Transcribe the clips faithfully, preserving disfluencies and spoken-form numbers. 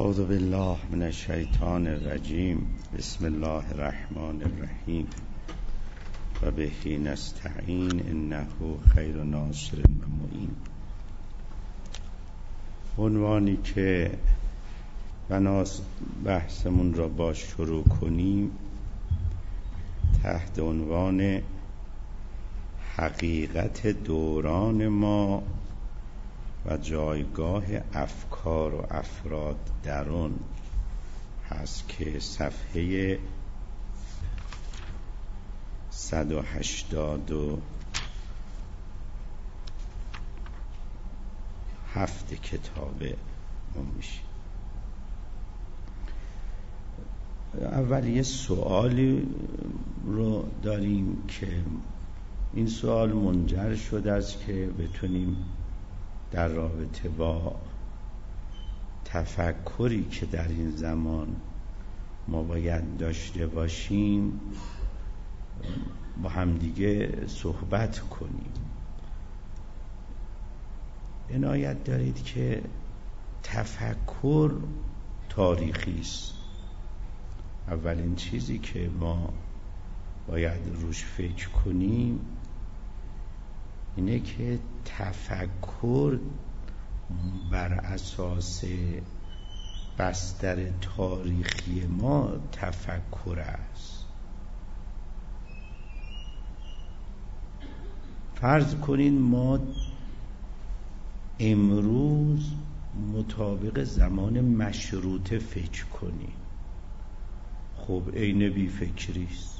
اعوذ بالله من الشیطان الرجیم. بسم الله الرحمن الرحیم و به نستعین انه خیر ناصر و معین. عنوانی که بناست بحثمون را با شروع کنیم تحت عنوان حقیقت دوران ما و جایگاه افکار و افراد در آن هست که صفحه صد و هشتاد و هفت کتاب ما میشه. اول یه سوالی رو داریم که این سوال منجر شده است که بتونیم در رابطه با تفکری که در این زمان ما باید داشته باشیم با همدیگه صحبت کنیم. عنایت دارید که تفکر تاریخی است. اولین چیزی که ما باید روش فکر کنیم اینه که تفکر بر اساس بستر تاریخی ما تفکر است. فرض کنین ما امروز مطابق زمان مشروطه فکر کنیم، خب عین بی فکریست.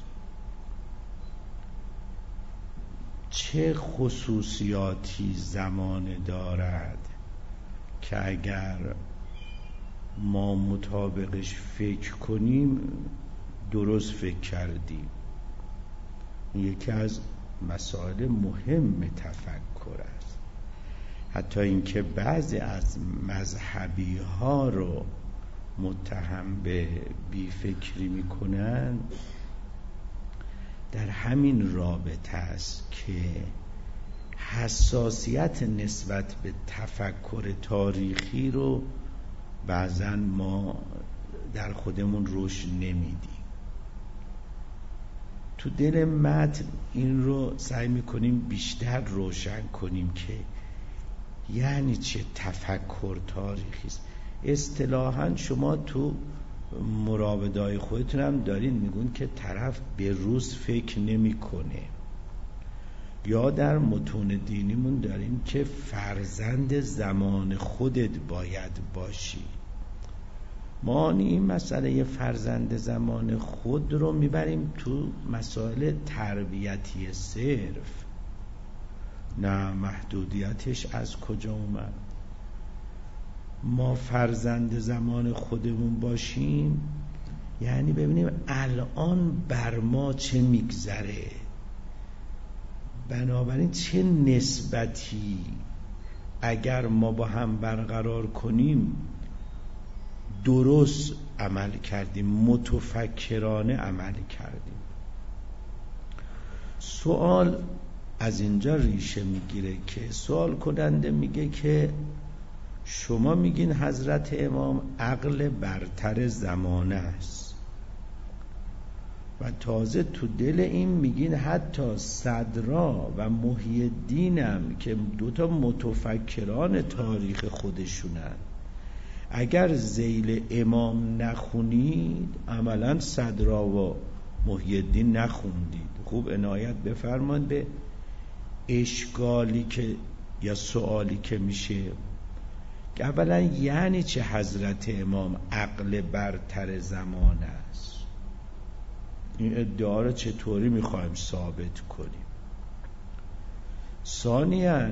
چه خصوصیاتی زمان دارد که اگر ما مطابقش فکر کنیم درست فکر کردیم؟ یکی از مسائل مهم تفکر است. حتی اینکه بعضی از مذهبی ها رو متهم به بیفکری میکنن در همین رابطه است که حساسیت نسبت به تفکر تاریخی رو بعضا ما در خودمون روش نمیدیم. تو دل متن این رو سعی میکنیم بیشتر روشن کنیم که یعنی چه تفکر تاریخی است. اصطلاحاً شما تو مراوده‌های خودتون هم دارین میگون که طرف به روز فکر نمیکنه، یا در متون دینیمون داریم که فرزند زمان خودت باید باشی. ما این مسئله فرزند زمان خود رو میبریم تو مسائل تربیتی صرف. نه، محدودیتش از کجا اومد؟ ما فرزند زمان خودمون باشیم یعنی ببینیم الان بر ما چه میگذره، بنابراین چه نسبتی اگر ما با هم برقرار کنیم درست عمل کردیم، متفکرانه عمل کردیم. سوال از اینجا ریشه میگیره که سوال کننده میگه که شما میگین حضرت امام عقل برتر زمانه است و تازه تو دل این میگین حتی صدرا و محی الدینم که دوتا متفکران تاریخ خودشونن اگر ذیل امام نخونید عملا صدرا و محی الدین نخوندید. خوب عنایت بفرمایید به اشکالی که یا سوالی که میشه که اولا یعنی چه حضرت امام عقل برتر زمان است؟ این ادعا رو چطوری میخوایم ثابت کنیم؟ ثانیاً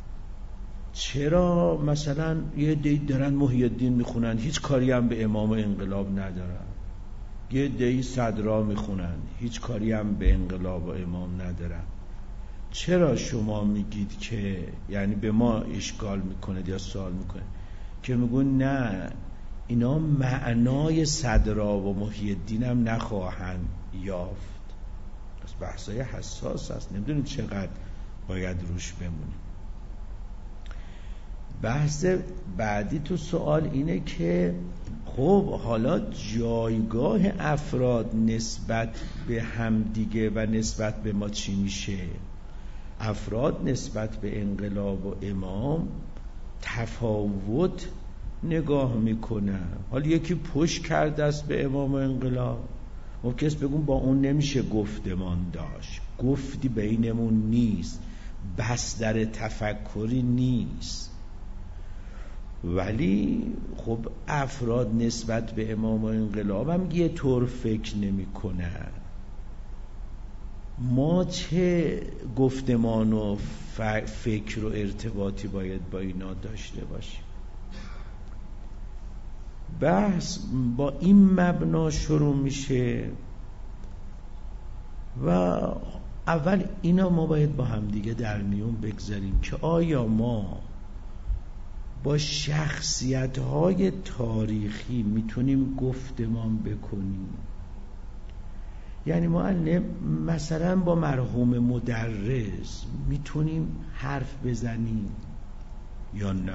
چرا مثلا یه عده‌ای دارن محی الدین میخونن هیچ کاری هم به امام انقلاب ندارن، یه عده‌ای صدرا میخونن هیچ کاری هم به انقلاب و امام ندارن؟ چرا شما میگید که یعنی به ما اشکال میکنه یا سوال میکنه که میگون نه اینا معنای صدرا و محی الدین هم نخواهند یافت؟ پس بحثای حساس است، نمیدونیم چقدر باید روش بمونیم. بحث بعدی تو سوال اینه که خب حالا جایگاه افراد نسبت به همدیگه و نسبت به ما چی میشه؟ افراد نسبت به انقلاب و امام تفاوت نگاه میکنن. حالا یکی پشت کرده است به امام و انقلاب، ممکن است بگون با اون نمیشه گفتمان داشت، گفتی بینمون نیست، بستر تفکری نیست. ولی خب افراد نسبت به امام و انقلاب هم یه طور فکر نمی کنن. ما چه گفتمان و فکر و ارتباطی باید با اینا داشته باشیم؟ بحث با این مبنا شروع میشه و اول اینا ما باید با همدیگه در میون بگذاریم که آیا ما با شخصیت‌های تاریخی میتونیم گفتمان بکنیم؟ یعنی معلم مثلا با مرحوم مدرس میتونیم حرف بزنیم یا نه؟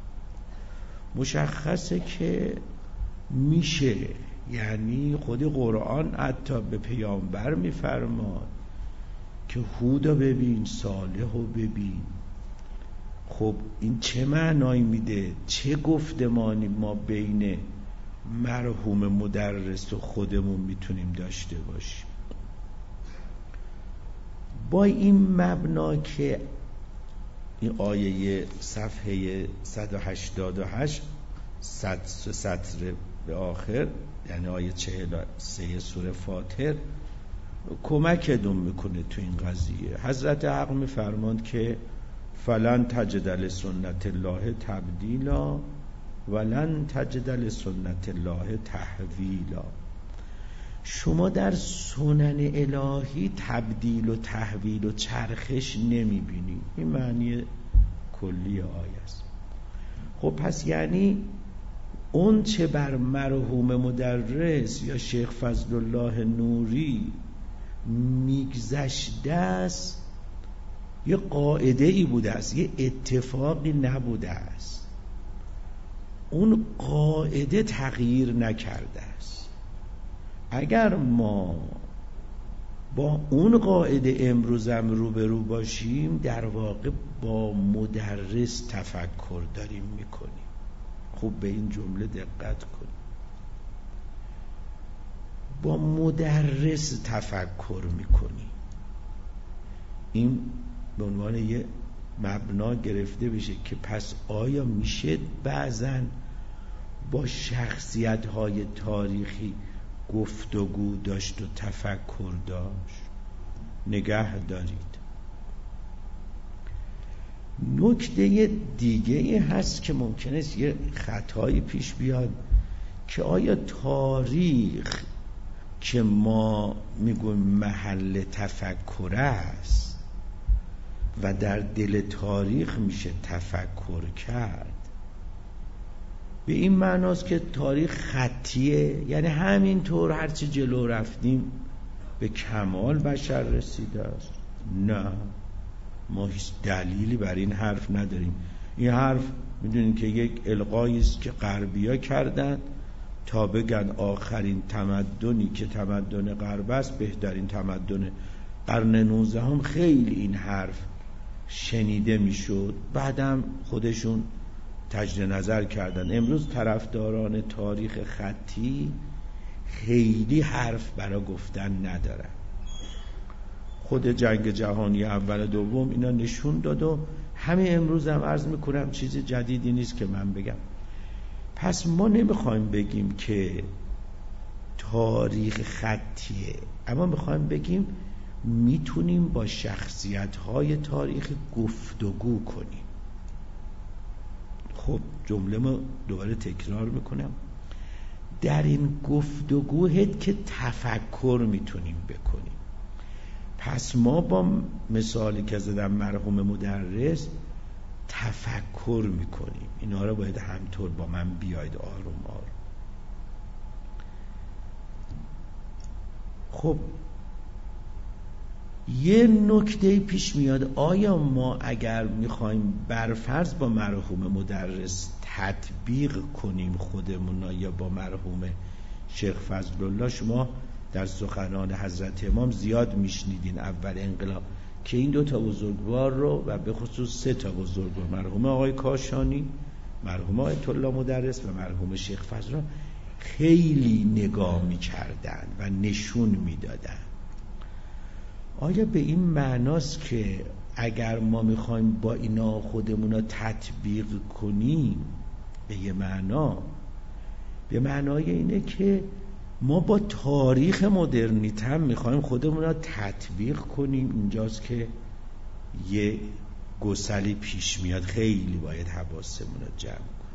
مشخصه که میشه. یعنی خود قرآن حتی به پیامبر میفرماد که هودو ببین، صالحو ببین. خب این چه معنایی میده؟ چه گفتمانی ما بین مرحوم مدرس و خودمون میتونیم داشته باشیم؟ با این مبنا که این آیه صفحه صد و هشتاد و هشت سطر به آخر، یعنی آیه چهل و سه سوره فاطر کمکتون میکنه تو این قضیه. حضرت حق میفرماند که فلن تجد لسنت الله تبدیلا ولن تجد لسنت الله تحویلا. شما در سنن الهی تبدیل و تحویل و چرخش نمیبینی. این معنی کلی آیه است. خب پس یعنی اون چه بر مرحوم مدرس یا شیخ فضل الله نوری میگذشته است یه قاعده ای بوده است، یه اتفاقی نبوده است. اون قاعده تغییر نکرده است. اگر ما با اون قاعده امروزم روبرو باشیم، در واقع با مدرس تفکر داریم میکنیم. خوب به این جمله دقت کنیم. با مدرس تفکر میکنیم. این به عنوان یه مبنا گرفته بشه که پس آیا میشه بعضن با شخصیت‌های تاریخی گفتگو داشت و تفکر داشت؟ نگه دارید. نکته دیگه هست که ممکنه یه خطایی پیش بیاد که آیا تاریخ که ما میگویم محل تفکر است و در دل تاریخ میشه تفکر کرد، به این معناست که تاریخ خطیه، یعنی همینطور هرچی جلو رفتیم به کمال بشر رسیده است؟ نه، ما هیچ دلیلی بر این حرف نداریم. این حرف میدونین که یک القایی است که غربیا کردن تا بگن آخرین تمدنی که تمدن غرب است بهترین تمدن. قرن نوزدهم خیلی این حرف شنیده میشد، بعدم خودشون تجدید نظر کردن. امروز طرفداران تاریخ خطی خیلی حرف برای گفتن ندارن. خود جنگ جهانی اول و دوم اینا نشون داد و همین امروز هم عرض میکنم چیز جدیدی نیست که من بگم. پس ما نمیخوایم بگیم که تاریخ خطیه، اما میخوایم بگیم میتونیم با شخصیت‌های تاریخ گفتگو کنیم. خب جمله ما دوباره تکرار میکنم، در این گفتگوهت که تفکر میتونیم بکنیم. پس ما با مثالی که زدم مرحوم مدرس تفکر میکنیم. اینا رو باید همطور با من بیاید آروم آروم. خب یه نکته پیش میاد، آیا ما اگر میخوایم برفرض با مرحوم مدرس تطبیق کنیم خودمون یا با مرحوم شیخ فضل الله، شما در سخنان حضرت امام زیاد میشنیدین اول انقلاب که این دو تا بزرگوار رو و به خصوص سه تا بزرگوار، مرحوم آقای کاشانی، مرحوم آیت الله مدرس و مرحوم شیخ فضل الله، خیلی نگاه میکردن و نشون میدادن. آیا به این معناست که اگر ما میخوایم با اینا خودمون رو تطبیق کنیم، به یه معنا به معنای اینه که ما با تاریخ مدرنیته هم میخوایم خودمون رو تطبیق کنیم؟ اینجاست که یه گسلی پیش میاد، خیلی باید حواسمون رو جمع کنیم.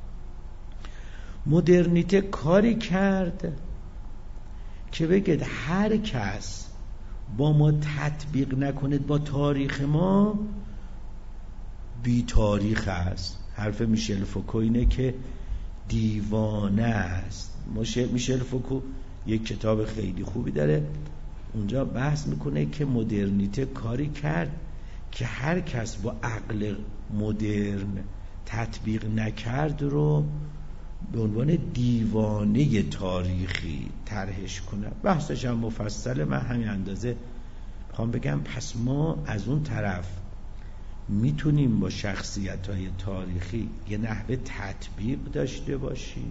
مدرنیته کاری کرد که بگید هر کس با ما تطبیق نکنید با تاریخ ما، بی تاریخ است. حرف میشل فوکو اینه که دیوانه است. میشل فوکو یک کتاب خیلی خوبی داره، اونجا بحث میکنه که مدرنیته کاری کرد که هر کس با عقل مدرن تطبیق نکرد رو به عنوان دیوانه تاریخی طرحش کنه. بحثش هم مفصله، من همین اندازه میخوام بگم پس ما از اون طرف میتونیم با شخصیت‌های تاریخی یه نحوه تطبیق داشته باشیم.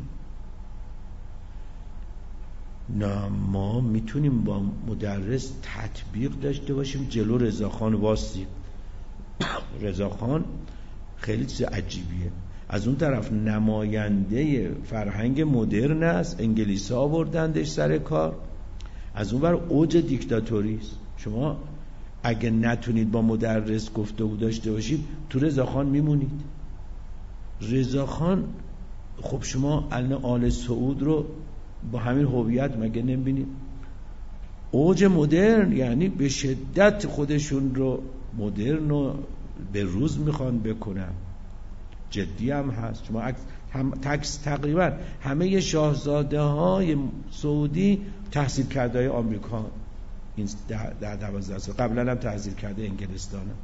نه، ما میتونیم با مدرس تطبیق داشته باشیم. جلو رضاخان واسیم، رضاخان خیلی چیز عجیبیه. از اون طرف نماینده فرهنگ مدرن است، انگلیسی آوردندش سر کار. از اون بر اوج دیکتاتوری است. شما اگه نتونید با مدرس گفتگو داشته باشید، تو رضاخان میمونید. رضاخان خب شما الان آل سعود رو با همین هویت مگه نمیبینید؟ اوج مدرن، یعنی به شدت خودشون رو مدرن و به روز میخوان بکنن. جدی هم هست. شما هم تکس تقریبا همه شاهزاده های سعودی تحصیل کرده های آمریکا، این در دوازده سال قبلا هم تحصیل کرده انگلستان هم.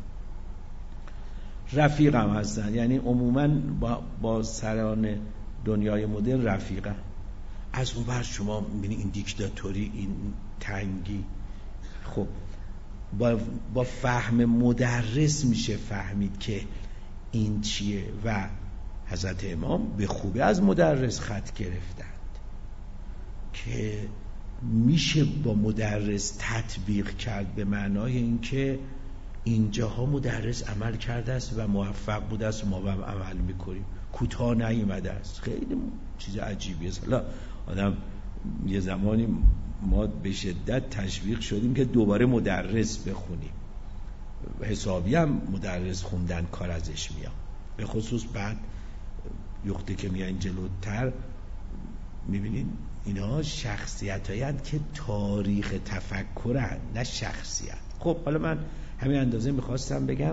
رفیق هم هستن، یعنی عموما با, با سران دنیای مدرن رفیقن. از اون بر شما میبینی این دیکتاتوری، این تنگی. خب با, با فهم مدرس میشه فهمید که این چیه و حضرت امام به خوبی از مدرس خط گرفتند که میشه با مدرس تطبیق کرد، به معنای اینکه اینجاها مدرس عمل کرده است و موفق بوده است و ما هم عمل میکنیم، کوتاه نیامده است. خیلی چیز عجیبیه. حالا آدم یه زمانی ما به شدت تشویق شدیم که دوباره مدرس بخونیم، حسابی هم مدرس خوندن کار ازش میاد، به خصوص بعد یخته که میان جلوتر میبینین اینا شخصیت هایند که تاریخ تفکرن، نه شخصیت. خب حالا من همین اندازه میخواستم بگم.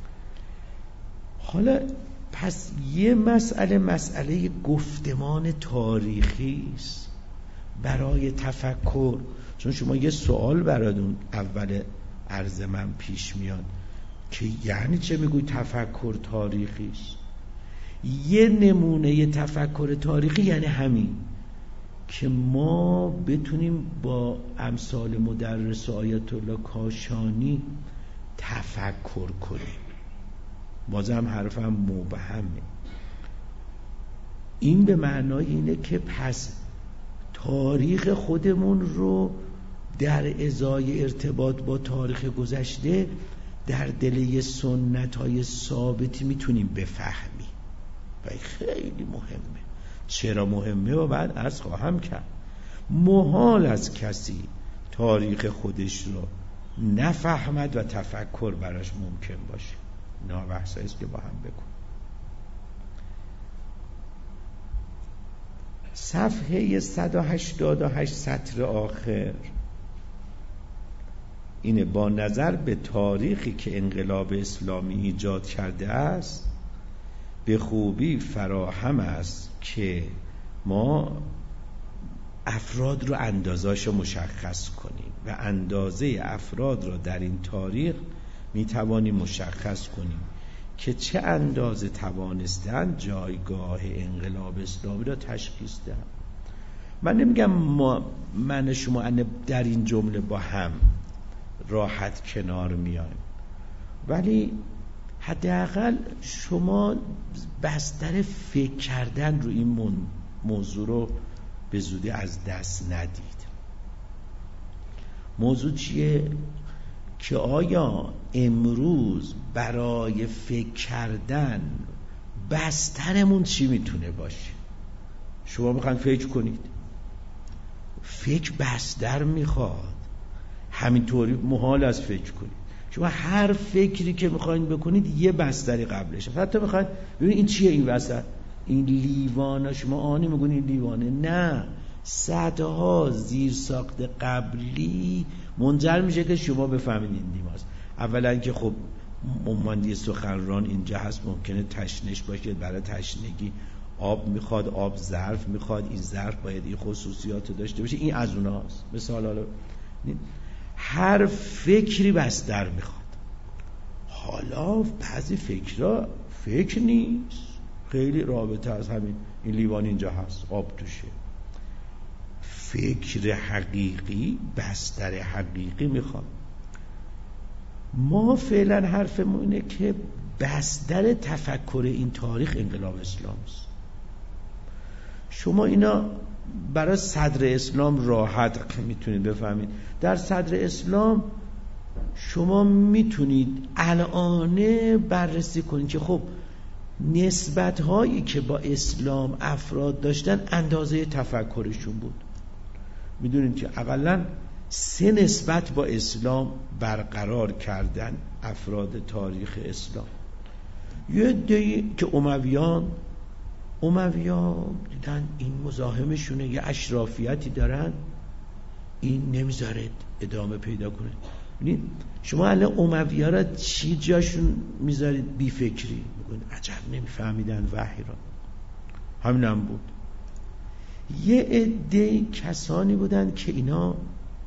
حالا پس یه مسئله مسئله گفتمان تاریخی است برای تفکر. چون شما یه سوال براتون اول عرض من پیش میاد که یعنی چه میگوی تفکر تاریخی است؟ یه نمونه تفکر تاریخی یعنی همین که ما بتونیم با امثال مدرس آیت الله کاشانی تفکر کنیم. بازم حرفم مبهمه. این به معنای اینه که پس تاریخ خودمون رو در ازای ارتباط با تاریخ گذشته در دل سنت های ثابتی میتونیم بفهمیم و خیلی مهمه. چرا مهمه و بعد عرض خواهم کرد. محال از کسی تاریخ خودش رو نفهمد و تفکر براش ممکن باشه. نه بحثایی است که با هم بکن. صفحه صد و هشتاد و هشت سطر آخر اینه: با نظر به تاریخی که انقلاب اسلامی ایجاد کرده است به خوبی فراهم است که ما افراد رو اندازه‌اشو مشخص کنیم و اندازه افراد رو در این تاریخ میتوانیم مشخص کنیم که چه اندازه توانستن جایگاه انقلاب اسلامی را تشخیص دهند. من نمیگم ما من شما در این جمله با هم راحت کنار میایم، ولی حداقل شما بستر فکر کردن رو این موضوع رو به زودی از دست ندید. موضوع چیه؟ که آیا امروز برای فکر کردن بسترمون چی میتونه باشه؟ شما میخواین فکر کنید، فکر بستر میخواد، همینطوری محال از فکر کنید. شما هر فکری که میخواین بکنید یه بستری قبلشه. حتی میخواین ببینید این چیه، این بستر، این لیوانه، شما آنی میگونید لیوانه، نه، صدها زیر ساخت قبلی منجر میشه که شما بفهمید این لیوانه. اولا که خب مهماندی سخنران اینجا هست، ممکنه تشنش باشه، برای تشنگی آب میخواد، آب ظرف میخواد، این ظرف باید این خصوصیات داشته باشه، این از اوناست. مثال حالا هر فکری بستر میخواد. حالا بعضی فکرها فکر نیست، خیلی رابطه از همین این لیوان اینجا هست، آب توشه. فکر حقیقی بستر حقیقی میخواد. ما فعلا حرفمون اینه که بستر تفکر این تاریخ انقلاب اسلام است. شما اینا برای صدر اسلام راحت میتونید بفهمید. در صدر اسلام شما میتونید الان بررسی کنید که خب نسبت هایی که با اسلام افراد داشتن اندازه تفکرشون بود. میدونید که اقلا سه نسبت با اسلام برقرار کردن افراد تاریخ اسلام. یه عده‌ای که امویان امویان دیدن این مزاحمشونه، یه اشرافیتی دارن، این نمیذاره ادامه پیدا کنه. ببینید شما الان اموی‌ها را چی جاشون میذارید؟ بی فکری میگن، عجب نمیفهمیدن وحی را. همین هم بود. یه عده کسانی بودن که اینا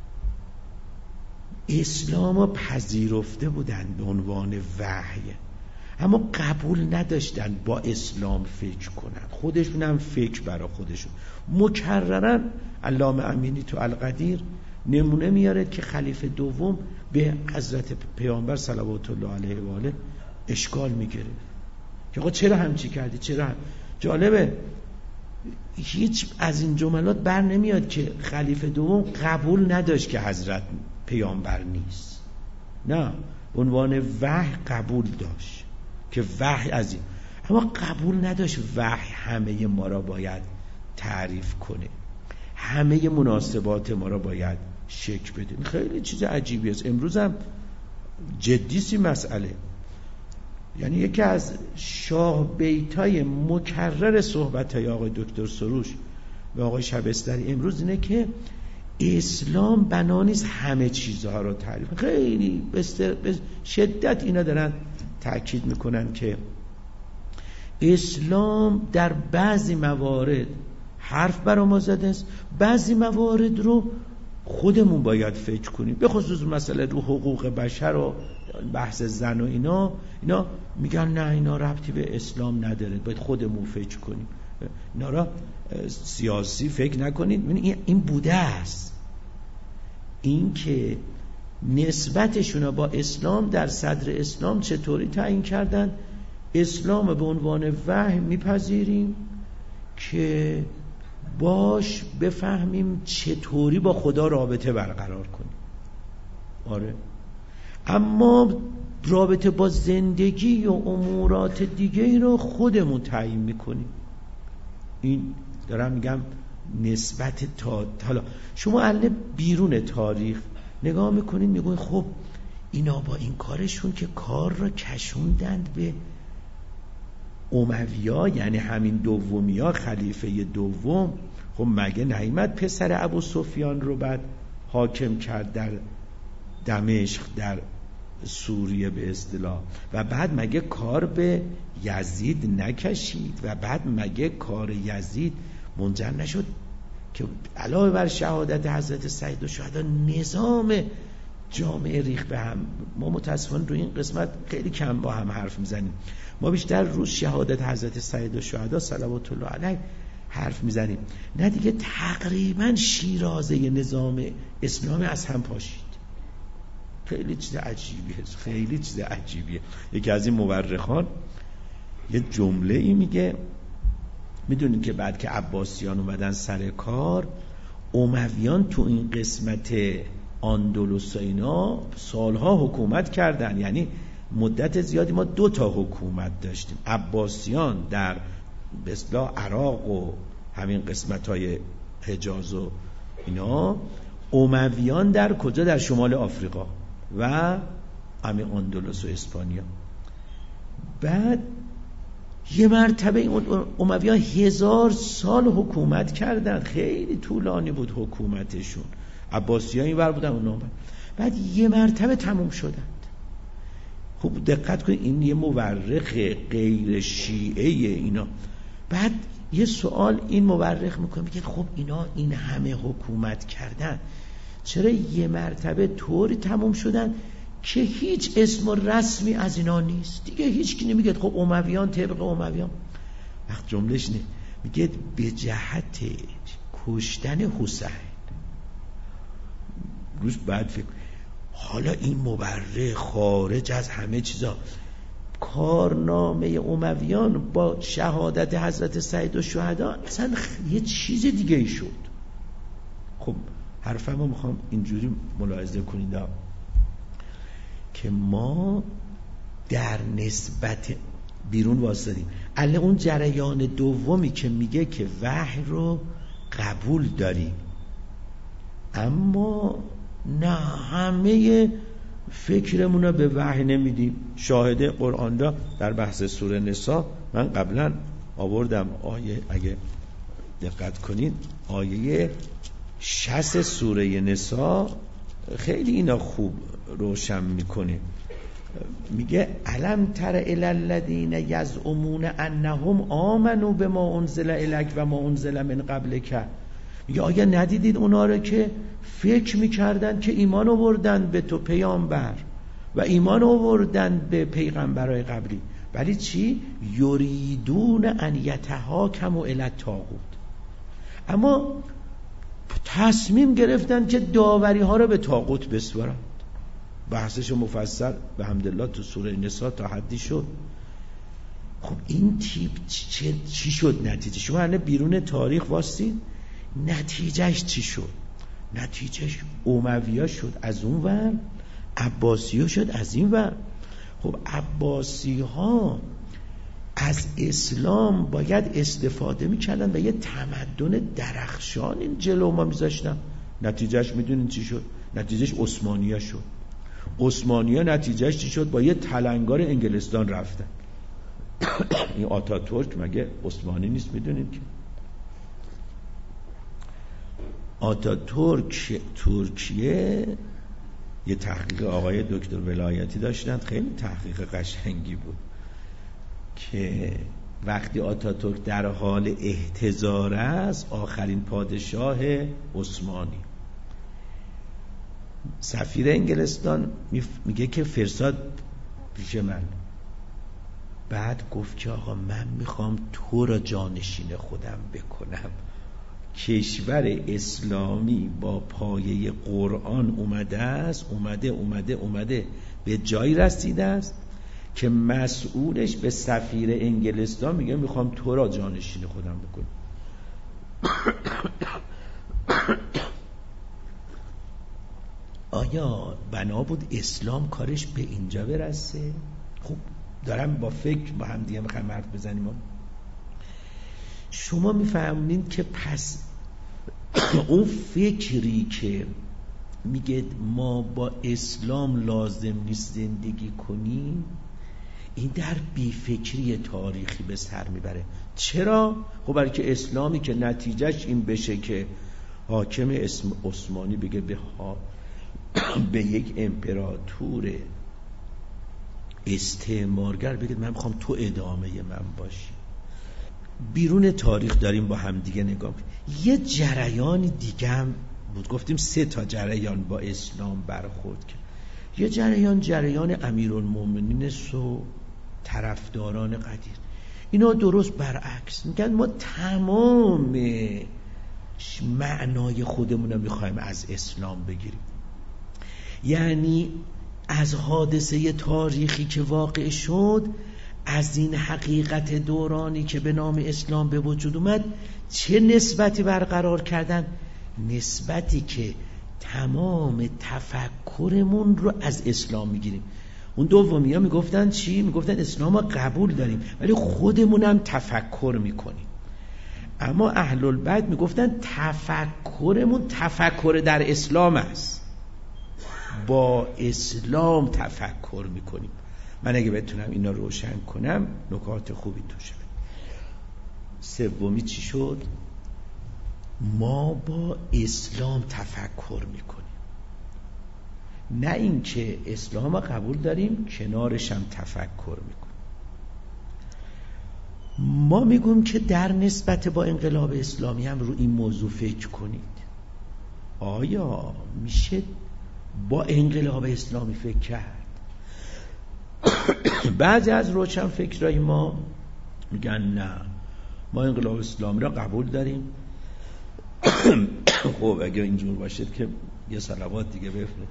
اسلام رو پذیرفته بودن به عنوان وحی، اما قبول نداشتن با اسلام فکر کنن، خودشون هم فکر برای خودشون. مکررن علامه امینی تو القدیر نمونه میاره که خلیفه دوم به حضرت پیامبر صلوات الله علیه و آله اشکال میگیره که آقا چرا همچی کردی؟ چرا هم؟ جالبه هیچ از این جملات بر نمیاد که خلیفه دوم قبول نداشت که حضرت پیامبر نیست، نه، عنوان وحی قبول داشت که وحی از این، اما قبول نداشت وحی همه ما را باید تعریف کنه، همه مناسبات ما را باید شکل بده. خیلی چیز عجیبی است. امروز هم جدیسی مسئله. یعنی یکی از شاه بیتای مکرر صحبت‌های آقای دکتر سروش و آقای شبستری امروز اینه که اسلام بنا نیست همه چیزها رو تعریف. خیلی به شدت اینا دارن تأکید میکنن که اسلام در بعضی موارد حرف بر ما زده است، بعضی موارد رو خودمون باید فکر کنیم. به خصوص مسئله رو حقوق بشر و بحث زن و اینا اینا میگن نه، اینا ربطی به اسلام نداره، باید خودمون فکر کنیم. اینا را سیاسی فکر نکنید. این بوده است، این که نسبتشون با اسلام در صدر اسلام چطوری تعیین کردن. اسلام به عنوان وحی میپذیریم که باش بفهمیم چطوری با خدا رابطه برقرار کنیم. آره، اما رابطه با زندگی و امورات دیگه رو خودمون تعیین میکنیم. این دارم میگم نسبت تا حالا شما الان بیرون تاریخ نگاه میکنید میگوید خب اینا با این کارشون که کار رو کشوندند به امویا، یعنی همین دومیا، خلیفه دوم، خب مگه نیامد پسر ابو سفیان رو بعد حاکم کرد در دمشق در سوریه به اصطلاح، و بعد مگه کار به یزید نکشید و بعد مگه کار یزید منجر نشد که علاوه بر شهادت حضرت سید الشهدا نظام جامعه ریخ به هم. ما متاسفانه روی این قسمت خیلی کم با هم حرف میزنیم. ما بیشتر روی شهادت حضرت سید الشهدا صلوات الله علیه حرف میزنیم. نه دیگه تقریبا شیرازه نظام اسلامی از هم پاشید. خیلی چیز عجیبیه، خیلی چیز عجیبیه. یکی از این مورخان یه جمله ای میگه، میدونید که بعد که عباسیان اومدن سر کار، امویان تو این قسمت اندلس و اینا سالها حکومت کردن، یعنی مدت زیادی ما دو تا حکومت داشتیم. عباسیان در به اصطلاح عراق و همین قسمت‌های حجاز و اینا، امویان در کجا؟ در شمال آفریقا و همین اندلس و اسپانیا. بعد یه مرتبه این امویان هزار سال حکومت کردن، خیلی طولانی بود حکومتشون. عباسیان این ور بودن اونا بودن. بعد یه مرتبه تموم شدند. خوب دقت کنید، این یه مورخ غیر شیعه اینا. بعد یه سوال این مورخ میکنه، میگه خب اینا این همه حکومت کردن، چرا یه مرتبه طوری تموم شدن که هیچ اسم و رسمی از اینا نیست دیگه؟ هیچ کی نمیگه خب امویان طبق امویان. وقت جملهش نه، میگه به جهت کشتن حسین. روز بعد فکر، حالا این مورخ خارج از همه چیزا، کارنامه امویان با شهادت حضرت سید الشهدا اصلا یه چیز دیگه ای شد. خب حرفمو میخوام اینجوری ملاحظه کنید که ما در نسبت بیرون واسطیم. الان اون جریان دومی که میگه که وحی رو قبول داریم، اما نه همه فکرمون رو به وحی نمیدیم. شاهد قرآن را در بحث سوره نساء من قبلا آوردم، آیه اگه دقت کنید آیه شصت سوره نساء خیلی اینا خوب روشن میکنه. میگه الم تر الی الذین یزعمون انهم آمنوا بما انزل الیک و ما انزل من قبلک. میگه آیا ندیدید اونا رو که فکر میکردن که ایمان آوردن به تو پیامبر و ایمان آوردن به پیغمبرای قبلی، ولی چی؟ یریدون ان یتحاکموا الی الطاغوت. اما تصمیم گرفتن که داوری ها رو به طاغوت بسپارن. بحثش مفصل به حمدالله تو سوره نساء تا حدی شد. خب این تیپ چی, چی شد نتیجه؟ شما الان بیرون تاریخ واسید، نتیجهش چی شد؟ نتیجهش اموی‌ها شد از اون ور، عباسی‌ها شد از این ور. خب عباسی‌ها از اسلام باید استفاده می‌کردن و یه تمدن درخشان این جلو ما می‌ذاشتن. نتیجهش میدونین چی شد؟ نتیجهش عثمانی‌ها شد. عثمانی‌ها نتیجهش چی شد؟ با یه تلنگر انگلستان رفتن. این آتاتورک مگه عثمانی نیست؟ میدونید که آتاتورک ترکیه یه تحقیق آقای دکتر ولایتی داشتن، خیلی تحقیق قشنگی بود، که وقتی آتاتورک در حال احتضار است، آخرین پادشاه عثمانی، سفیر انگلستان میگه که فرستاد پیش من. بعد گفت که آقا من میخوام تو را جانشین خودم بکنم. کشور اسلامی با پایه قرآن اومده است، اومده اومده اومده به جایی رسیده است که مسئولش به سفیر انگلستان میگه میخوام تو را جانشین خودم بکنم. آیا بنا بود اسلام کارش به اینجا برسه؟ خوب دارم با فکر با هم دیگه میخوایم حرف بزنیم. شما میفهمونین که پس اون فکری که میگه ما با اسلام لازم نیست زندگی کنیم، این در بیفکری تاریخی به سر میبره. چرا؟ خب برای که اسلامی که نتیجهش این بشه که حاکم اسم عثمانی بگه به, ها به یک امپراتور استعمارگر بگه من میخوام تو ادامه من باشی. بیرون تاریخ داریم با هم دیگه نگاه کنیم. یه جریان دیگه هم بود، گفتیم سه تا جریان با اسلام برخورد کرد. یه جریان جریان امیرالمومنین و طرفداران قدیر. اینا درست برعکس میگن ما تمام معنای خودمون رو میخوایم از اسلام بگیریم. یعنی از حادثه تاریخی که واقع شد، از این حقیقت دورانی که به نام اسلام به وجود اومد، چه نسبتی برقرار کردن؟ نسبتی که تمام تفکرمون رو از اسلام میگیریم. اون دومی ها میگفتن چی؟ میگفتن اسلام رو قبول داریم ولی خودمونم تفکر میکنیم. اما اهل البیت میگفتن تفکرمون تفکر در اسلام است، با اسلام تفکر میکنیم. من اگه بتونم اینا روشن کنم نکات خوبی توشه. سومی چی شد؟ ما با اسلام تفکر میکنیم، نه اینکه اسلام رو قبول داریم کنارش هم تفکر میکنیم. ما میگیم که در نسبت با انقلاب اسلامی هم رو این موضوع فکر کنید. آیا میشه با انقلاب اسلامی فکر کرد؟ بعضی از روشن فکرای ما میگن نه، ما انقلاب اسلامی را قبول داریم. خب اگه اینجور باشید که یه صلوات دیگه بفرست.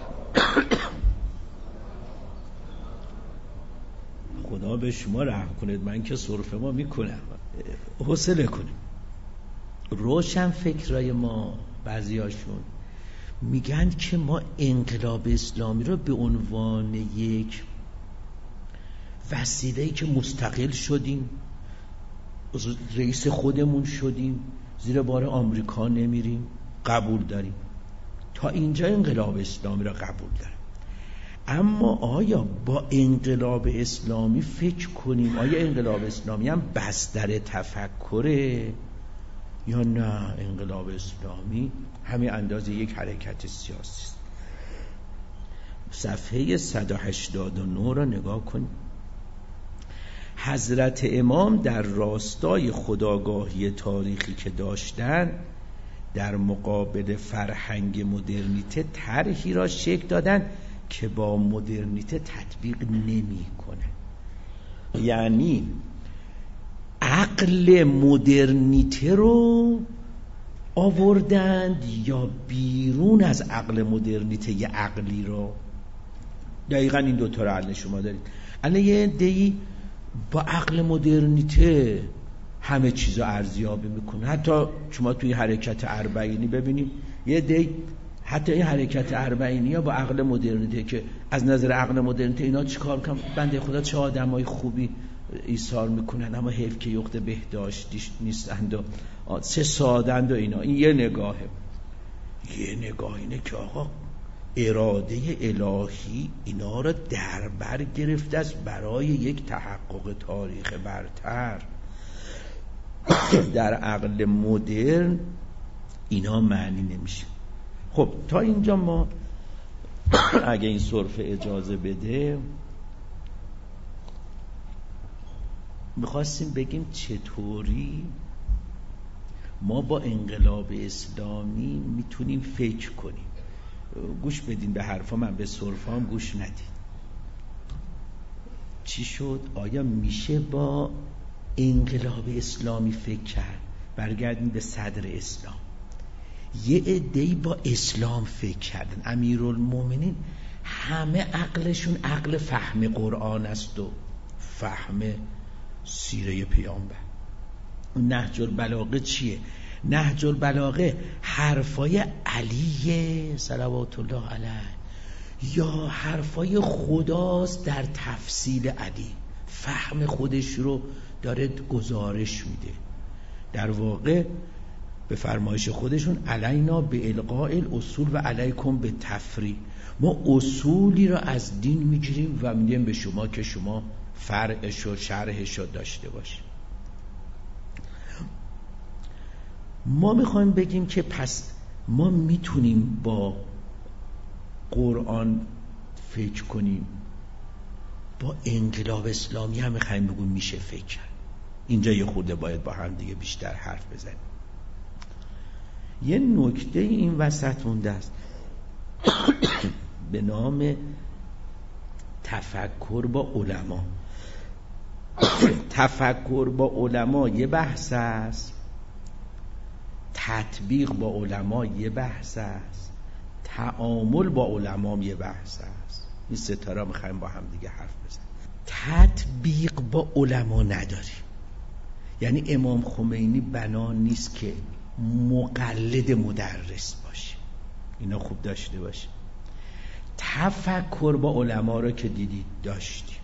خدا به شما رحم کنید، من که سرفه ما میکنم. حوصله کنیم. روشن فکرای ما بعضیاشون میگن که ما انقلاب اسلامی را به عنوان یک وسیله‌ای که مستقل شدیم، رئیس خودمون شدیم، زیر بار آمریکا نمیریم، قبول داریم. تا اینجا انقلاب اسلامی را قبول داریم. اما آیا با انقلاب اسلامی فکر کنیم؟ آیا انقلاب اسلامی هم بستر تفکره یا نه؟ انقلاب اسلامی همین اندازه یک حرکت سیاسی است. صفحه صد و هشتاد و نه را نگاه کنیم. حضرت امام در راستای خودآگاهی تاریخی که داشتن، در مقابل فرهنگ مدرنیته طرحی را شکل دادن که با مدرنیته تطبیق نمی کنه. یعنی عقل مدرنیته رو آوردند یا بیرون از عقل مدرنیته یه عقلی رو؟ دقیقا این دوتا رو الان شما دارید. الان یه عده‌ای با عقل مدرنیته همه چیزو ارزیابی میکنه. حتی شما توی حرکت اربعینی ببینید یه عده‌ای حتی این حرکت اربعینی ها با عقل مدرنیته که از نظر عقل مدرنیته اینا چیکار میکنن؟ بنده خدا چه آدمای خوبی ایثار میکنن، اما حیف که یخت بهداشت نیستند و چه سادند و اینا. این یه نگاهه. یه نگاه اینه که آقا اراده الهی اینا را در بر گرفته است برای یک تحقق تاریخ برتر. در عقل مدرن اینا معنی نمیشه. خب تا اینجا ما اگه این سرفه اجازه بده میخواستیم بگیم چطوری ما با انقلاب اسلامی میتونیم فکر کنیم. گوش بدین به حرفا، من به سرفه هم گوش ندید. چی شد؟ آیا میشه با انقلاب اسلامی فکر کرد؟ برگردیم به صدر اسلام. یه عده‌ای با اسلام فکر کردن. امیرالمومنین همه عقلشون عقل فهم قرآن است و فهم سیره پیامبر. نهج البلاغه چیه؟ نهج البلاغه حرفای علی صلوات الله علیه یا حرفای خداست در تفصیل علی. فهم خودش رو داره گزارش میده. در واقع به فرمایش خودشون علینا به القاء الاصول و علیکم به تفریع. ما اصولی را از دین میگیریم و میدیم به شما که شما فرعش و شرحش رو داشته باشید. ما میخوایم بگیم که پس ما میتونیم با قرآن فکر کنیم، با انقلاب اسلامی هم میخوایم بگیم میشه فکر کرد. اینجا یه خورده باید با هم دیگه بیشتر حرف بزنیم. یه نکته این وسط مونده است به نام تفکر با علما. تفکر با علما یه بحث است، تطبیق با علما یه بحث است، تعامل با علما یه بحث است. این ستاره میخوایم با هم دیگه حرف بزنیم. تطبیق با علما نداریم، یعنی امام خمینی بنا نیست که مقلد مدرس باشه، اینا خوب داشته باشه. تفکر با علما رو که دیدید داشتیم،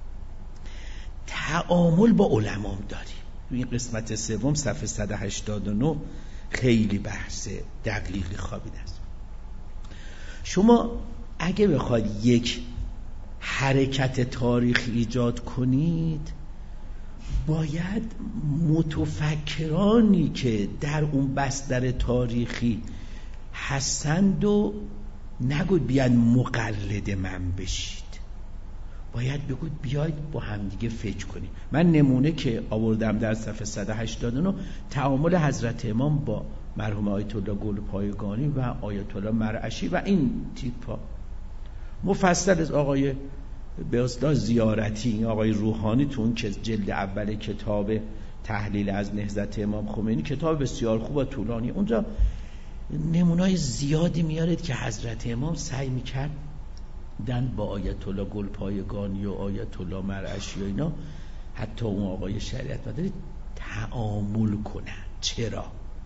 تعامل با علما داریم. این قسمت سوم صفحه صد و هشتاد و نه خیلی بحث دقیقی خوابیده است. شما اگه بخواید یک حرکت تاریخی ایجاد کنید، باید متفکرانی که در اون بستر تاریخی هستند و نگوید بیاید مقلد من بشید، باید بگوید بیاید با همدیگه فکر کنیم. من نمونه که آوردم در صفحه صد و هشتاد و نه تعامل حضرت امام با مرحوم آیت الله گلپایگانی و آیت الله مرعشی و این تیپا مفصل از آقای به اصطلاح زیارتی، این آقای روحانی تو اون که جلد اول کتاب تحلیل از نهضت امام خمینی، کتاب بسیار خوب و طولانی، اونجا نمونای زیادی میارید که حضرت امام سعی میکرد دن با آیت الله گلپایگانی و آیت الله مرعشی و اینا، حتی اون آقای شریعت مداری، تعامل کنن. چرا؟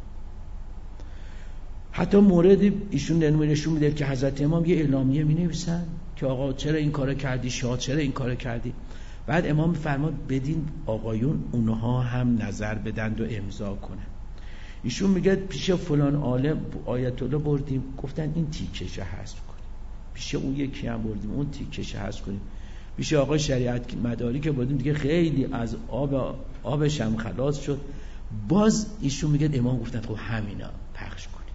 حتی موردی ایشون نمونهشون میده که حضرت امام یه اعلامیه مینویسن که آقا چرا این کارو کردی، شاه چرا این کارو کردی، بعد امام فرماد بدین آقایون اونها هم نظر بدند و امضا کنن. ایشون میگه پیش فلان عالم آیت الله بردیم، گفتن این تیکشه حذف کنیم، پیش اون یکی هم بردیم اون تیکشه حذف کنیم، پیش آقای شریعت مداری که بردیم دیگه خیلی از آب آبش هم خلاص شد، باز ایشون میگه امام گفتن خب همینا پخش کنیم.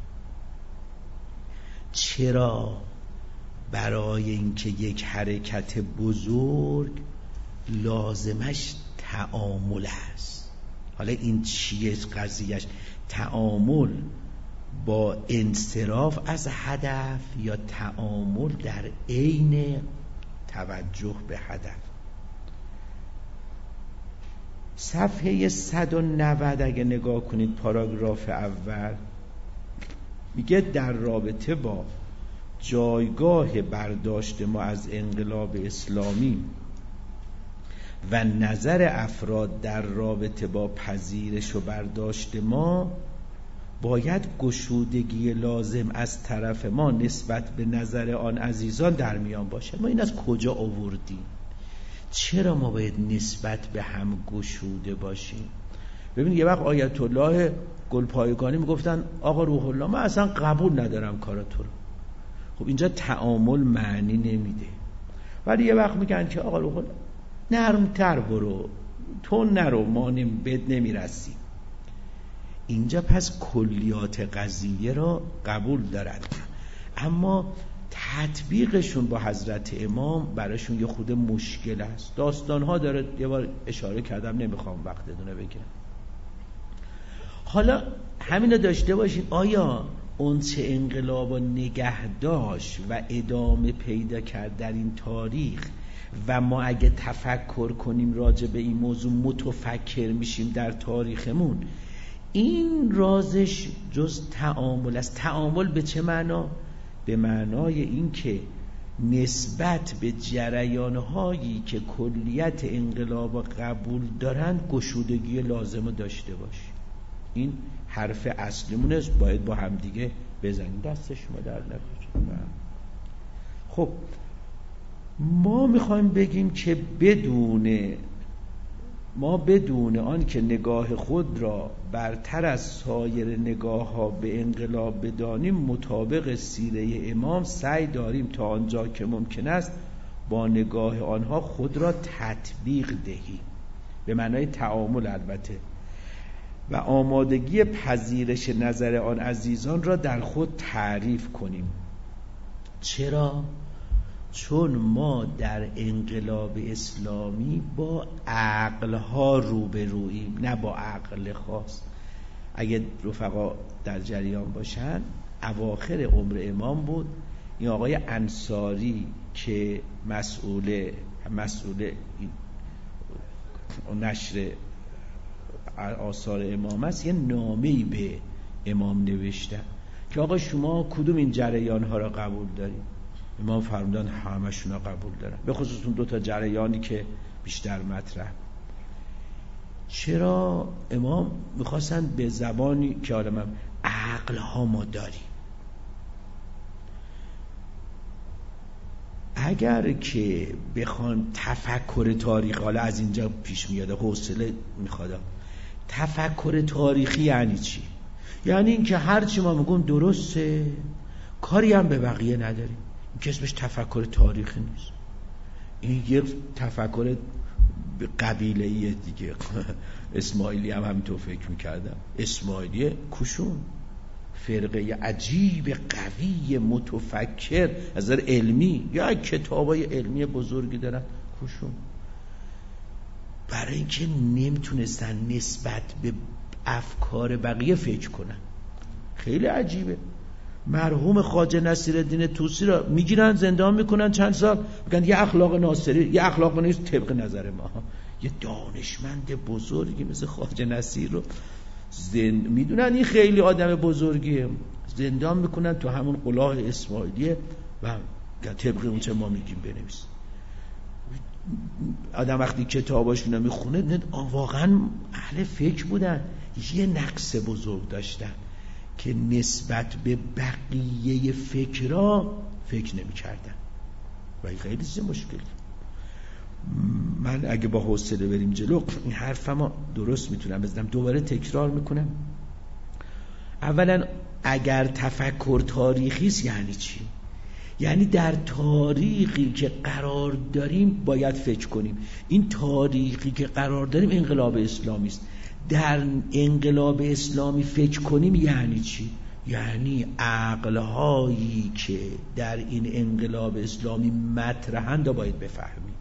چرا؟ برای اینکه یک حرکت بزرگ لازمش تعامل است. حالا این چیه قضیهش؟ تعامل با انصراف از هدف یا تعامل در عین توجه به هدف. صفحه صد و نود اگه نگاه کنید پاراگراف اول میگه در رابطه با جایگاه برداشت ما از انقلاب اسلامی و نظر افراد در رابطه با پذیرش و برداشت ما، باید گشودگی لازم از طرف ما نسبت به نظر آن عزیزان در میان باشد. ما این از کجا آوردیم؟ چرا ما باید نسبت به هم گشوده باشیم؟ ببین یه وقت آیت الله گلپایگانی میگفتن آقا روح الله من اصلا قبول ندارم کار تو رو، خب اینجا تعامل معنی نمیده. ولی یه وقت میگن که آقا روح الله نرمتر برو، تو نرو، ما بد نمیرسی. اینجا پس کلیات قضیه را قبول دارن، اما تطبیقشون با حضرت امام براشون یه خود مشکل است. داستانها داره، یه بار اشاره کردم نمیخوام وقت دونه بگیرم. حالا همینو داشته باشین، آیا اون چه انقلاب نگه داشت و ادامه پیدا کرد در این تاریخ و ما اگه تفکر کنیم راجع به این موضوع متفکر میشیم در تاریخمون، این رازش جز تعامل است. تعامل به چه معنا؟ به معنای این که نسبت به جریانهایی که کلیت انقلاب قبول دارن گشودگی لازم داشته باش. این حرف اصلیمون است، باید با هم دیگه بزنیم. دست شما در نکنه. خب ما میخوایم بگیم که بدون ما بدون آن که نگاه خود را برتر از سایر نگاه ها به انقلاب بدانیم، مطابق سیره امام سعی داریم تا آنجا که ممکن است با نگاه آنها خود را تطبیق دهیم، به معنای تعامل البته، و آمادگی پذیرش نظر آن عزیزان را در خود تعریف کنیم. چرا؟ چون ما در انقلاب اسلامی با عقلها روبروییم، نه با عقل خاص. اگه رفقا در جریان باشن، اواخر عمر امام بود، این آقای انصاری که مسئول مسئول نشر آثار امام است، یه نامه‌ای به امام نوشتن که آقا شما کدوم این جریان ها را قبول دارید؟ امام فرمودن همشون را قبول دارن، به خصوص اون دو تا جریانی که بیشتر مطرح. چرا؟ امام میخواستن به زبانی که آدم عقل ها ما داریم. اگر که بخوان تفکر تاریخ، حالا از اینجا پیش میاد حوصله میخواد، تفکر تاریخی یعنی چی؟ یعنی اینکه هر چی ما میگیم درسته، کاری هم به بقیه نداریم. این که اسمش تفکر تاریخی نیست، این یه تفکر قبیله‌ایه دیگه. اسماعیلی هم همینطور فکر میکردم، اسماعیلی کوشون، فرقه عجیب قوی متفکر از نظر علمی، یا کتابای علمی بزرگی دارن کوشون، برای اینکه نمیتونستن نسبت به افکار بقیه فکر کنن. خیلی عجیبه. مرحوم خواجه نصیرالدین طوسی را میگیرن زندان میکنن چند سال، میگن یه اخلاق ناصری، یه اخلاق نیست طبق نظر ما. یه دانشمند بزرگی مثل خواجه نصیر رو زند... میدونن این خیلی آدم بزرگیه، زندان میکنن تو همون قلاه اسماعیلیه و طبق اون چه ما میگیم بنویس. آدم وقتی کتاباشونو میخونه نه واقعا اهل فکر بودن، یه نقص بزرگ داشتن که نسبت به بقیه فکرها فکر نمی کردن و این خیلی چیز مشکلی. من اگه با حوصله بریم جلو این حرفمو درست میتونم بزنم، دوباره تکرار میکنم. اولا اگر تفکر تاریخی است یعنی چی؟ یعنی در تاریخی که قرار داریم باید فکر کنیم. این تاریخی که قرار داریم انقلاب اسلامی است. در انقلاب اسلامی فکر کنیم یعنی چی؟ یعنی عقلهایی که در این انقلاب اسلامی مطرحند را باید بفهمیم.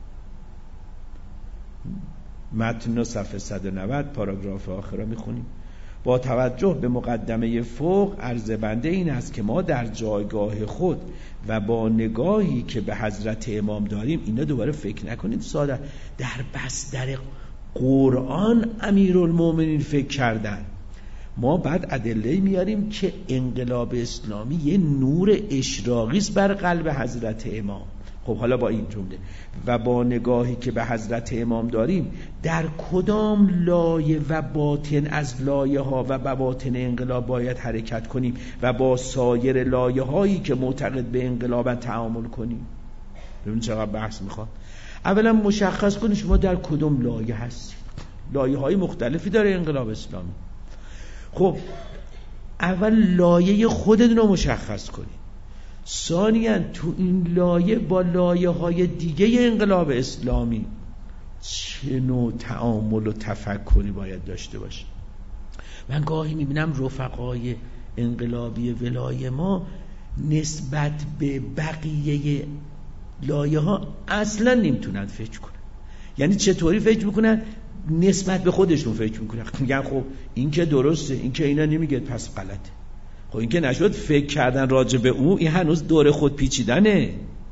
متن صفحه صد و نود پاراگراف آخر را میخونیم. با توجه به مقدمه فوق عرض بنده این است که ما در جایگاه خود و با نگاهی که به حضرت امام داریم، اینا دوباره فکر نکنید ساده در بستر قرآن امیرالمومنین فکر کردن. ما بعد ادله میاریم که انقلاب اسلامی یه نور اشراقی است بر قلب حضرت امام. خب حالا با این جمله و با نگاهی که به حضرت امام داریم، در کدام لایه و باطن از لایه ها و بواطن انقلاب باید حرکت کنیم و با سایر لایه هایی که معتقد به انقلاب تعامل کنیم؟ ببین چقدر بحث میخواد. اولا مشخص کنید شما در کدام لایه هستید. لایه های مختلفی داره انقلاب اسلامی. خب اول لایه خودتون رو مشخص کنید. ثانیاً تو این لایه با لایه های دیگه انقلاب اسلامی چه نوع تعامل و تفکری باید داشته باشه. من گاهی میبینم رفقای انقلابی ولای ما نسبت به بقیه لایه ها اصلا نمیتونن فکر کنن. یعنی چطوری فکر میکنن؟ نسبت به خودشون فکر میکنن. میگن خب این که درسته، این که اینا نمیگه پس غلطه. خب این که نشد فکر کردن راجع به اون، این هنوز دور خود پیچیدنه.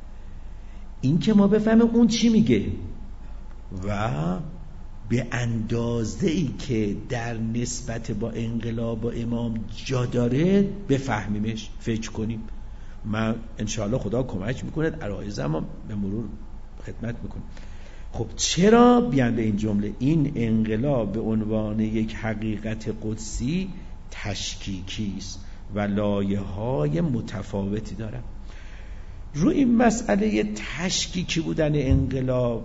این که ما بفهمیم اون چی میگه و به اندازه ای که در نسبت با انقلاب و امام جا داره بفهمیمش، فکر کنیم. من انشاءالله خدا کمک میکنه، عرایزم هم به مرور خدمت میکنم. خب چرا بیان به این جمله؟ این انقلاب به عنوان یک حقیقت قدسی تشکیکی است و لایه های متفاوتی داره. روی این مسئله تشکیکی بودن انقلاب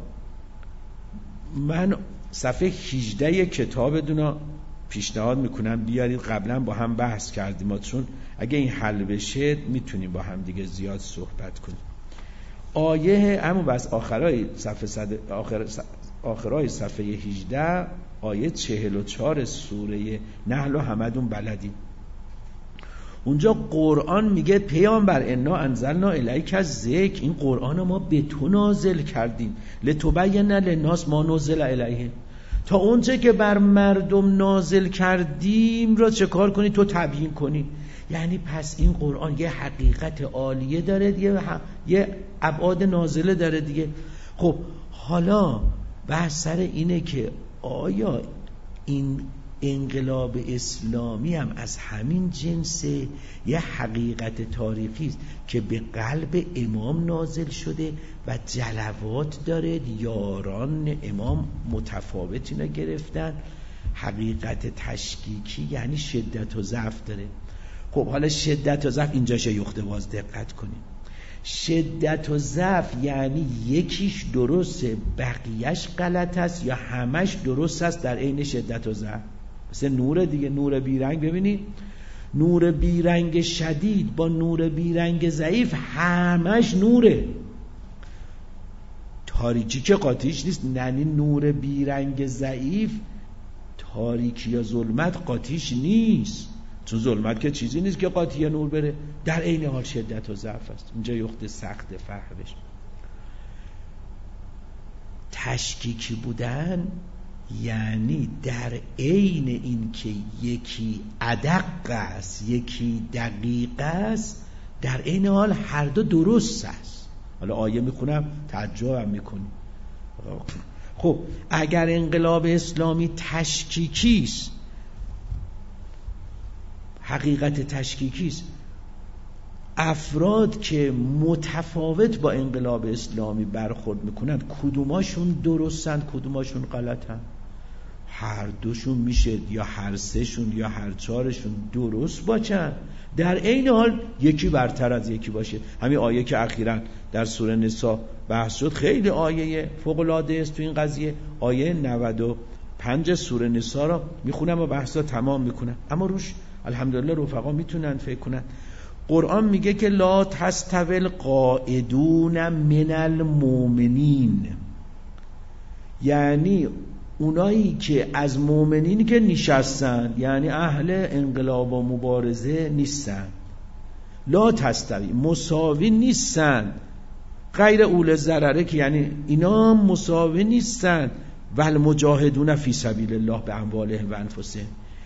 من صفحه هجده کتابتون پیشنهاد میکنم بیارید. قبلا با هم بحث کردیم، چون اگه این حل بشه میتونیم با هم دیگه زیاد صحبت کنیم. آیه همون بس آخرای صفحه صد... آخر... آخرای صفحه هجده آیه چهل و چهار سوره نحل و همدون بلدیم. اونجا قرآن میگه پیامبر انا انزلنا الیک الذکر، این قرآن ما به تو نازل کردیم لتبین للناس ما نزل الیهم، تا اونچه که بر مردم نازل کردیم را چه کار کنی؟ تو تبیین کنی. یعنی پس این قرآن یه حقیقت عالیه داره دیگه، یه ابعاد نازله داره دیگه. خب حالا بحث سر اینه که آیا این انقلاب اسلامی هم از همین جنس یه حقیقت تاریخی است که به قلب امام نازل شده و جلوات داره، یاران امام متفاوت اینا گرفتن. حقیقت تشکیکی یعنی شدت و ضعف داره. خب حالا شدت و ضعف اینجا شیخته، باز دقت کنیم. شدت و ضعف یعنی یکیش درسته بقیهش غلط است یا همش درست است در عین شدت و ضعف. مثل نور دیگه، نور بیرنگ ببینید، نور بیرنگ شدید با نور بیرنگ ضعیف همش نوره، تاریکی که قاطیش نیست. یعنی نور بیرنگ ضعیف تاریکی یا ظلمت قاطیش نیست، چون ظلمت که چیزی نیست که قاطی نور بره، در عین حال شدت و ضعف است. اینجا یخت سخت فهمش. تشکیکی بودن یعنی در عین این که یکی ادق است یکی دقیق است، در عین حال هر دو درست است. حالا آیه میخونم تعجب میکنی. خب اگر انقلاب اسلامی تشکیکی است، حقیقت تشکیکی است، افراد که متفاوت با انقلاب اسلامی برخورد میکنن کدوماشون درستن کدوماشون غلطن؟ هر دوشون میشه یا هر سهشون یا هر چهارشون درست باشن، در عین حال یکی برتر از یکی باشه. همین آیه که اخیراً در سوره نساء بحث شد خیلی آیه فوق‌العاده است تو این قضیه. آیه نود و پنج سوره نساء را میخونم و بحثا تمام میکنم، اما روش الحمدلله رفقا میتونن فکر کنن. قرآن میگه که لا تستوی القاعدون من المؤمنین، یعنی اونایی که از مؤمنین که نشستن، یعنی اهل انقلاب و مبارزه نیستن. لا تستوی مساوی نیستن، غیر اول ضرره که یعنی اینا مساوی نیستن. والمجاهدون فی سبیل الله به اموالهم و انفسهم.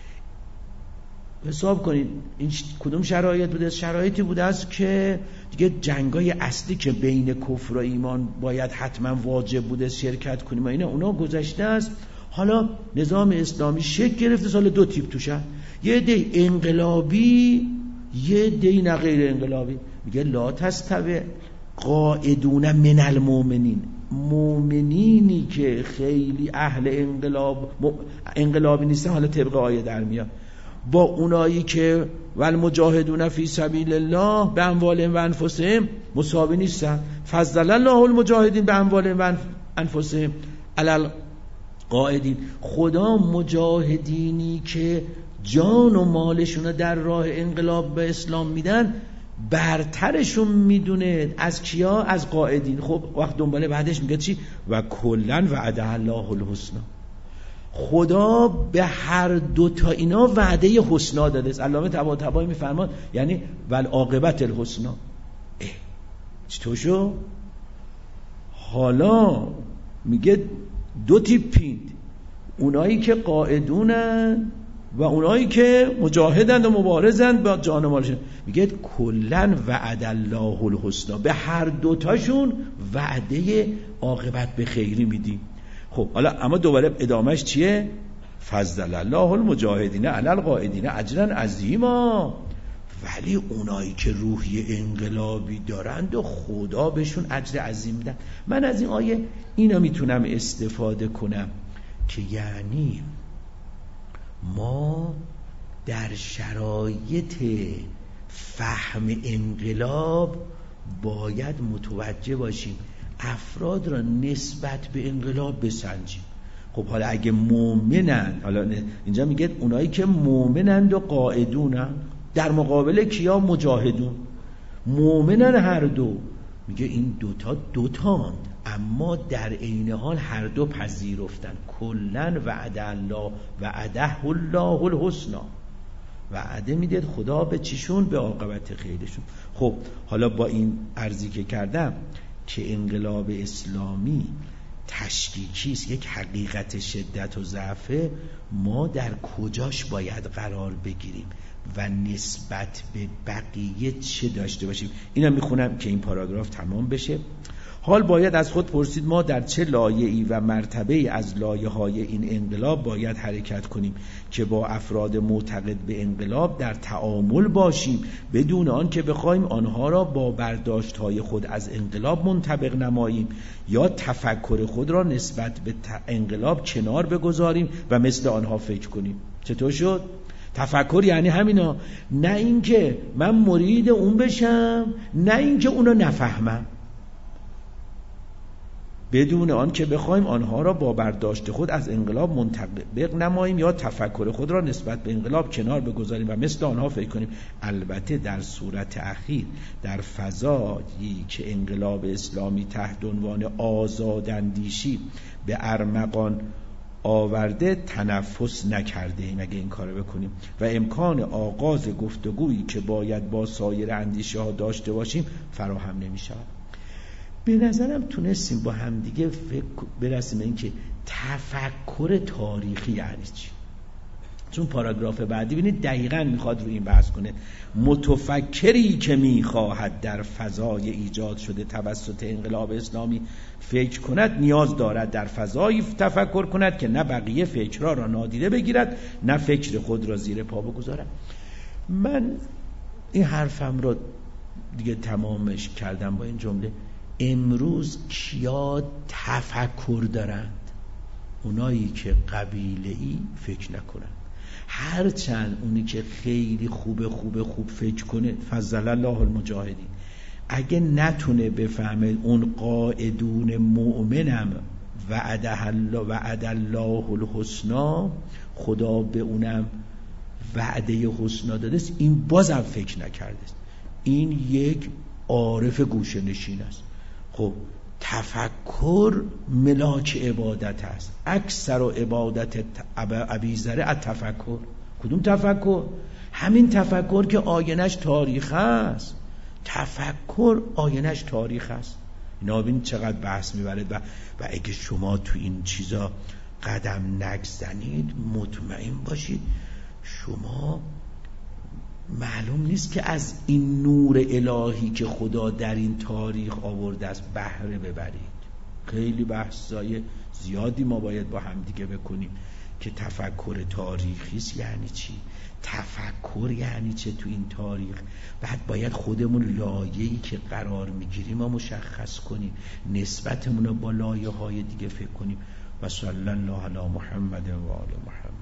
حساب کنید این کدوم شرایط بوده؟ شرایطی بوده است که دیگه جنگای اصلی که بین کفر و ایمان باید حتما واجب بوده شرکت کنیم و اینا اونا گذشته است. حالا نظام اسلامی شکل گرفته، سال دو تیپ توشن، یه دی انقلابی یه دی نه غیر انقلابی. میگه لا تستوی قاعدون من المؤمنین، مؤمنینی که خیلی اهل انقلاب انقلابی نیستن، حالا طبق آیه در میاد، با اونایی که والمجاهدون فی سبیل الله به اموالهم و انفسهم مساوی نیستن. فضل الله المجاهدین به اموالهم و انفسهم علی القاعدین. خدا مجاهدینی که جان و مالشون در راه انقلاب به اسلام میدن برترشون میدونه از کیا؟ از قاعدین. خب وقت دنباله بعدش میگه چی؟ و کلن وعد الله الحسنی. خدا به هر دو تا اینا وعده حسنا داده است. علامه طباطبایی میفرماد یعنی والعاقبت الحسنا. چطور شو؟ حالا میگه دو تیپین، اونایی که قاعدونن و اونایی که مجاهدند و مبارزند با جان و مالشون. میگه کلن وعد الله الحسنا، به هر دوتاشون وعده عاقبت به خیری میدیم. خب حالا اما دوباره ادامهش چیه؟ فضل الله المجاهدین علی القاعدین اجرا عظیما. ولی اونایی که روحی انقلابی دارند و خدا بهشون اجر عظیم میدن. من از این آیه اینا میتونم استفاده کنم که یعنی ما در شرایط فهم انقلاب باید متوجه باشیم، افراد را نسبت به انقلاب بسنجیم. خب حالا اگه مؤمنن، حالا اینجا میگه اونایی که مؤمنند و قاعدونن، در مقابل کیا؟ مجاهدون. مؤمنن هر دو، میگه این دوتا دوتاند اما در عین حال هر دو پذیرفتن. کلن وعد الله وعده الله الحسنا. وعده میده خدا به چیشون؟ به عاقبت خیرشون. خب حالا با این عرضی که کردم که انقلاب اسلامی تشکیکی است، یک حقیقت شدت و ضعف، ما در کجاش باید قرار بگیریم و نسبت به بقیه چه داشته باشیم؟ اینا میخونم که این پاراگراف تمام بشه. حال باید از خود پرسید ما در چه لایه‌ای و مرتبه‌ای از لایه‌های این انقلاب باید حرکت کنیم که با افراد معتقد به انقلاب در تعامل باشیم بدون آن که بخوایم آنها را با برداشت‌های خود از انقلاب منطبق نماییم یا تفکر خود را نسبت به انقلاب کنار بگذاریم و مثل آنها فکر کنیم. چطور شد؟ تفکر یعنی همینا، نه اینکه من مرید اون بشم، نه اینکه اونو نفهمم، بدون آن که بخوایم آنها را با برداشت خود از انقلاب منطبق نماییم یا تفکر خود را نسبت به انقلاب کنار بگذاریم و مثل آنها فکر کنیم. البته در صورت اخیر در فضایی که انقلاب اسلامی تحت عنوان آزاداندیشی به ارمغان آورده تنفس نکرده ایم اگه این کارو بکنیم و امکان آغاز گفتگویی که باید با سایر اندیشه ها داشته باشیم فراهم نمی شود. به نظرم تونستیم با همدیگه فکر برسیم این که تفکر تاریخی یعنی چی. چون پاراگراف بعدی ببینید دقیقاً میخواد روی این بحث کنه. متفکری که میخواهد در فضای ایجاد شده توسط انقلاب اسلامی فکر کند نیاز دارد در فضایی تفکر کند که نه بقیه فکرها را نادیده بگیرد نه فکر خود را زیر پا بگذارد. من این حرفم رو دیگه تمامش کردم با این جمله. امروز کیا تفکر دارند؟ اونایی که قبیله‌ای فکر نکنند. هرچند اونی که خیلی خوب خوب خوب فکر کنه، فضل الله المجاهدین، اگه نتونه بفهمه اون قائدون مؤمنم وعد الله وعد الله الحسنا، خدا به اونم وعده حسنا داده است، این بازم فکر نکرده است. این یک عارف گوشه نشین است. خب تفکر ملاک عبادت است. اکثر و عبادت ابیذر التفکر. کدوم تفکر؟ همین تفکر که آینش تاریخ است. تفکر آینش تاریخ است. نابین چقدر بحث میبرد و و اگه شما تو این چیزا قدم نگذارید مطمئن باشید شما معلوم نیست که از این نور الهی که خدا در این تاریخ آورده است بهره ببرید. خیلی بحثای زیادی ما باید با هم دیگه بکنیم که تفکر تاریخی است یعنی چی، تفکر یعنی چه تو این تاریخ. بعد باید خودمون لایه‌ای که قرار میگیریم ما مشخص کنیم، نسبتمون رو با لایه‌های دیگه فکر کنیم. و صلی الله علی محمد و آل محمد.